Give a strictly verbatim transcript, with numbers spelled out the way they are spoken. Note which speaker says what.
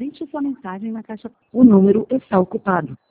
Speaker 1: Digite sua mensagem na caixa. O número está ocupado.